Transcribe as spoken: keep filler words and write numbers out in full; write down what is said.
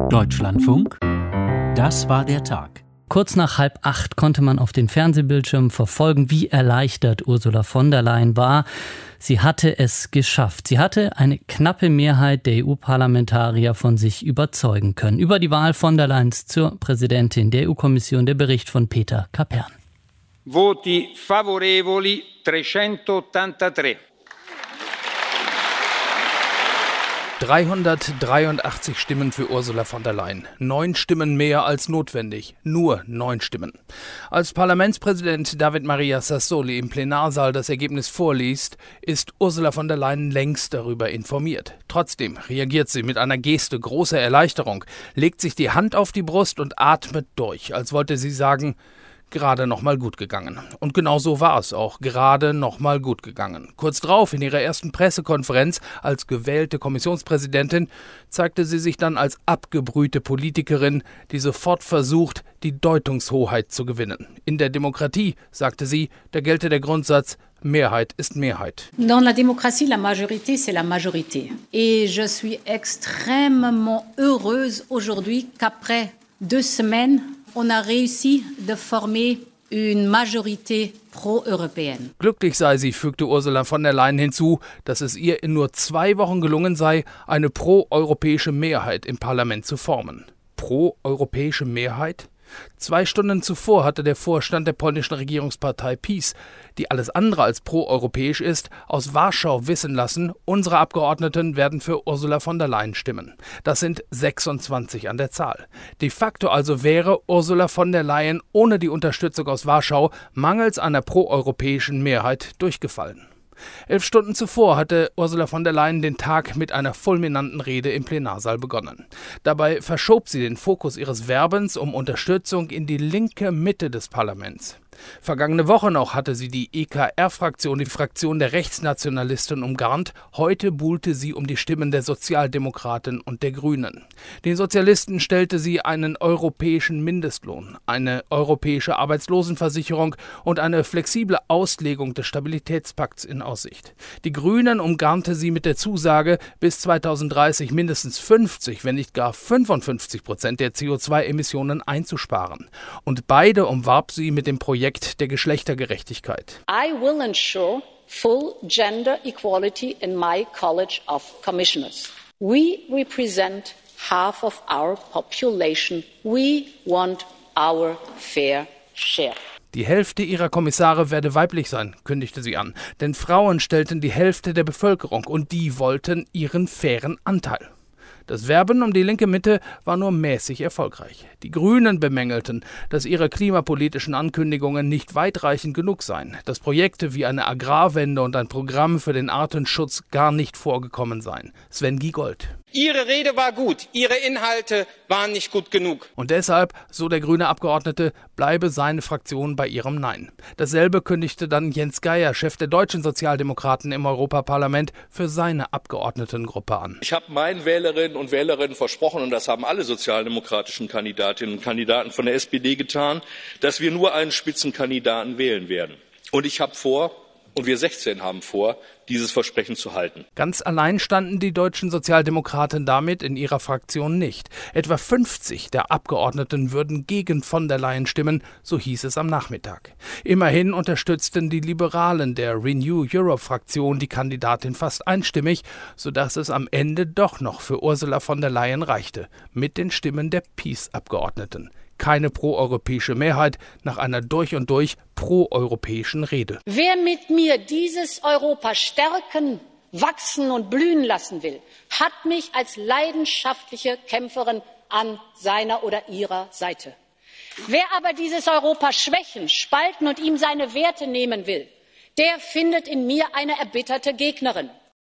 Deutschlandfunk, das war der Tag. Kurz nach halb acht konnte man auf den Fernsehbildschirmen verfolgen, wie erleichtert Ursula von der Leyen war. Sie hatte es geschafft. Sie hatte eine knappe Mehrheit der E U-Parlamentarier von sich überzeugen können. Über die Wahl von der Leyens zur Präsidentin der E U-Kommission, der Bericht von Peter Kapern. Voti favorevoli trecentottantatré. dreihundertdreiundachtzig Stimmen für Ursula von der Leyen. Neun Stimmen mehr als notwendig. Nur neun Stimmen. Als Parlamentspräsident David Maria Sassoli im Plenarsaal das Ergebnis vorliest, ist Ursula von der Leyen längst darüber informiert. Trotzdem reagiert sie mit einer Geste großer Erleichterung, legt sich die Hand auf die Brust und atmet durch, als wollte sie sagen: Gerade noch mal gut gegangen. Und genau so war es auch. Gerade noch mal gut gegangen. Kurz drauf, in ihrer ersten Pressekonferenz als gewählte Kommissionspräsidentin, zeigte sie sich dann als abgebrühte Politikerin, die sofort versucht, die Deutungshoheit zu gewinnen. In der Demokratie, sagte sie, da gelte der Grundsatz: Mehrheit ist Mehrheit. Dans la démocratie, la majorité, c'est la majorité. Et je suis extrêmement heureuse aujourd'hui qu'après deux semaines, on a réussi de former une majorité pro-européenne. Glücklich sei sie, fügte Ursula von der Leyen hinzu, dass es ihr in nur zwei Wochen gelungen sei, eine pro-europäische Mehrheit im Parlament zu formen. Pro-europäische Mehrheit? Zwei Stunden zuvor hatte der Vorstand der polnischen Regierungspartei PiS, die alles andere als pro-europäisch ist, aus Warschau wissen lassen, unsere Abgeordneten werden für Ursula von der Leyen stimmen. Das sind sechsundzwanzig an der Zahl. De facto also wäre Ursula von der Leyen ohne die Unterstützung aus Warschau mangels einer pro-europäischen Mehrheit durchgefallen. Elf Stunden zuvor hatte Ursula von der Leyen den Tag mit einer fulminanten Rede im Plenarsaal begonnen. Dabei verschob sie den Fokus ihres Werbens um Unterstützung in die linke Mitte des Parlaments. Vergangene Woche noch hatte sie die E K R-Fraktion, die Fraktion der Rechtsnationalisten, umgarnt. Heute buhlte sie um die Stimmen der Sozialdemokraten und der Grünen. Den Sozialisten stellte sie einen europäischen Mindestlohn, eine europäische Arbeitslosenversicherung und eine flexible Auslegung des Stabilitätspakts in Aussicht. Die Grünen umgarnte sie mit der Zusage, bis zweitausenddreißig mindestens fünfzig, wenn nicht gar fünfundfünfzig Prozent der C O zwei Emissionen einzusparen. Und beide umwarb sie mit dem Projekt der Geschlechtergerechtigkeit. I will ensure full gender equality in my College of Commissioners. We represent half of our population. We want our fair share. Die Hälfte ihrer Kommissare werde weiblich sein, kündigte sie an. Denn Frauen stellten die Hälfte der Bevölkerung und die wollten ihren fairen Anteil. Das Werben um die linke Mitte war nur mäßig erfolgreich. Die Grünen bemängelten, dass ihre klimapolitischen Ankündigungen nicht weitreichend genug seien, dass Projekte wie eine Agrarwende und ein Programm für den Artenschutz gar nicht vorgekommen seien. Sven Giegold. Ihre Rede war gut, Ihre Inhalte waren nicht gut genug. Und deshalb, so der grüne Abgeordnete, bleibe seine Fraktion bei ihrem Nein. Dasselbe kündigte dann Jens Geier, Chef der deutschen Sozialdemokraten im Europaparlament, für seine Abgeordnetengruppe an. Ich habe meinen Wählerinnen und Wählern versprochen, und das haben alle sozialdemokratischen Kandidatinnen und Kandidaten von der S P D getan, dass wir nur einen Spitzenkandidaten wählen werden. Und ich habe vor, und wir sechzehn haben vor, dieses Versprechen zu halten. Ganz allein standen die deutschen Sozialdemokraten damit in ihrer Fraktion nicht. Etwa fünfzig der Abgeordneten würden gegen von der Leyen stimmen, so hieß es am Nachmittag. Immerhin unterstützten die Liberalen der Renew Europe-Fraktion die Kandidatin fast einstimmig, sodass es am Ende doch noch für Ursula von der Leyen reichte, mit den Stimmen der PiS-Abgeordneten. Keine proeuropäische Mehrheit nach einer durch und durch proeuropäischen Rede. Wer mit mir dieses Europa stärken, wachsen und blühen lassen will, hat mich als leidenschaftliche Kämpferin an seiner oder ihrer Seite. Wer aber dieses Europa schwächen, spalten und ihm seine Werte nehmen will, der findet in mir eine erbitterte Gegnerin.